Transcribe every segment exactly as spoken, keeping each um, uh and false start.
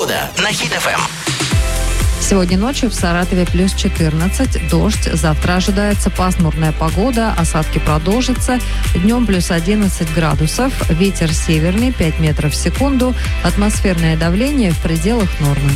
Погода на Хит эф эм. Сегодня ночью в Саратове плюс четырнадцать, дождь. Завтра ожидается пасмурная погода, осадки продолжатся. Днем плюс одиннадцать градусов, ветер северный пять метров в секунду, атмосферное давление в пределах нормы.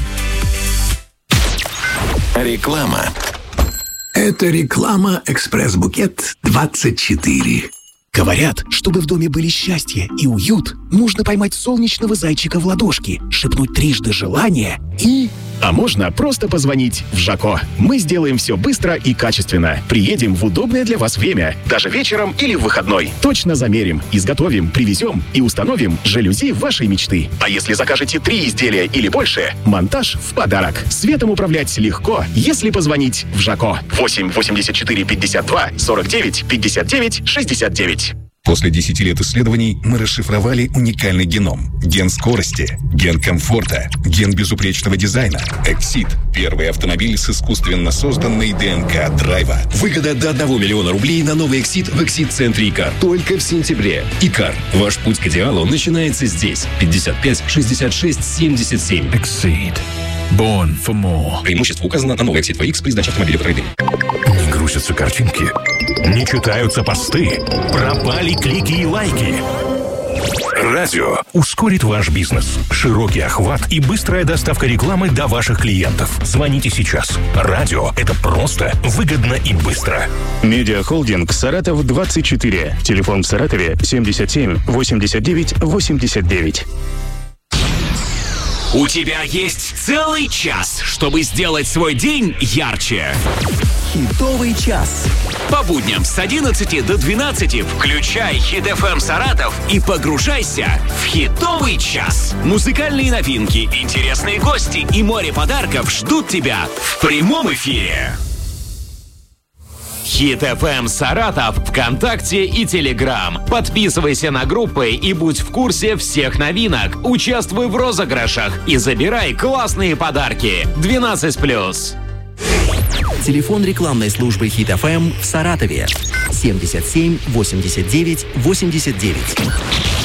Реклама. Это реклама «Экспресс-букет двадцать четыре». Говорят, чтобы в доме были счастье и уют, нужно поймать солнечного зайчика в ладошки, шепнуть трижды желание и... А можно просто позвонить в ЖАКО. Мы сделаем все быстро и качественно. Приедем в удобное для вас время, даже вечером или в выходной. Точно замерим, изготовим, привезем и установим жалюзи вашей мечты. А если закажете три изделия или больше, монтаж в подарок. Светом управлять легко, если позвонить в ЖАКО. восемь восемьдесят четыре пятьдесят два сорок девять пятьдесят девять шестьдесят девять. После десяти лет исследований мы расшифровали уникальный геном. Ген скорости, ген комфорта, ген безупречного дизайна. Exit – первый автомобиль с искусственно созданной ДНК драйва. Выгода до одного миллиона рублей на новый Exit в Exit-центре ИКАР. Только в сентябре. ИКАР. Ваш путь к идеалу начинается здесь. пятьдесят пять шестьдесят шесть семьдесят семь. Exit. Born for more. Преимущество указано на новый Exit ви икс при сдаче автомобиля в трейдинг. Не грузятся картинки, не читаются посты, пропали клики и лайки. Радио ускорит ваш бизнес. Широкий охват и быстрая доставка рекламы до ваших клиентов. Звоните сейчас. Радио – это просто, выгодно и быстро. Медиахолдинг «Саратов двадцать четыре». Телефон в Саратове семьдесят семь восемьдесят девять восемьдесят девять. У тебя есть целый час, чтобы сделать свой день ярче. Хитовый час. По будням с одиннадцати до двенадцати включай Хит эф эм Саратов и погружайся в хитовый час. Музыкальные новинки, интересные гости и море подарков ждут тебя в прямом эфире. Хит эф эм Саратов ВКонтакте и Телеграм. Подписывайся на группы и будь в курсе всех новинок. Участвуй в розыгрышах и забирай классные подарки. двенадцать плюс. Телефон рекламной службы Хит эф эм в Саратове. семьдесят семь восемьдесят девять восемьдесят девять.